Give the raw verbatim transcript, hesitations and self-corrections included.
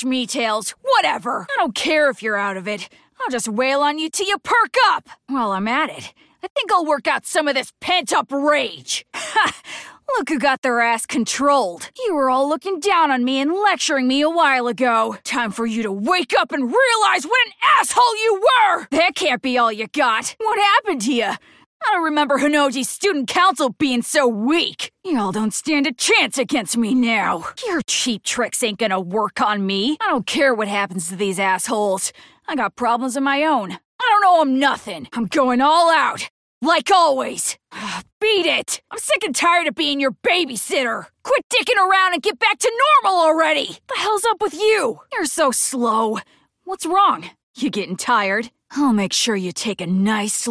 Watch me, Tails. Whatever. I don't care if you're out of it. I'll just wail on you till you perk up. While I'm at it, I think I'll work out some of this pent-up rage. Ha! Look who got their ass controlled. You were all looking down on me and lecturing me a while ago. Time for you to wake up and realize what an asshole you were! That can't be all you got. What happened to you? I don't remember Honnouji's student council being so weak. Y'all don't stand a chance against me now. Your cheap tricks ain't gonna work on me. I don't care what happens to these assholes. I got problems of my own. I don't owe them nothing. I'm going all out. Like always. Beat it! I'm sick and tired of being your babysitter! Quit dicking around and get back to normal already! The hell's up with you? You're so slow. What's wrong? You getting tired? I'll make sure you take a nice